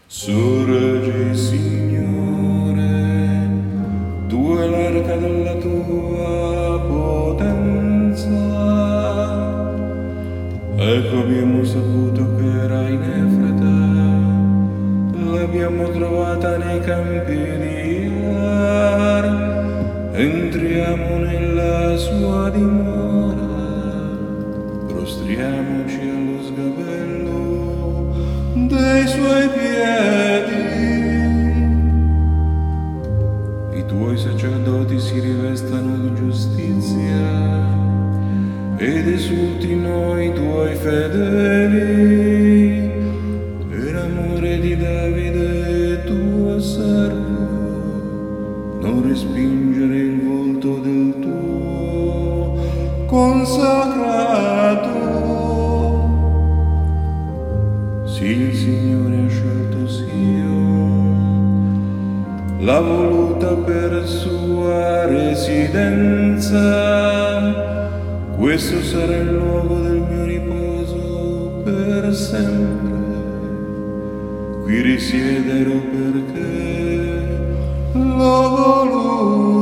Sorge, Signore, tu è l'arca della tua potenza. Ecco, abbiamo saputo che era in Efrata, l'abbiamo trovata nei campi di Ar. Entriamo nella sua dimora, prostriamoci allo sgabello dei suoi piedi. I tuoi sacerdoti si rivestano di giustizia ed esultino i tuoi fedeli per amore di Davide tuo servo. Non respingere il volto del tuo consacrato. Sì, il Signore ha scelto Sion, l'ha voluta per sua residenza. Questo sarà il luogo del mio riposo per sempre. Qui risiederò perché l'ho voluto.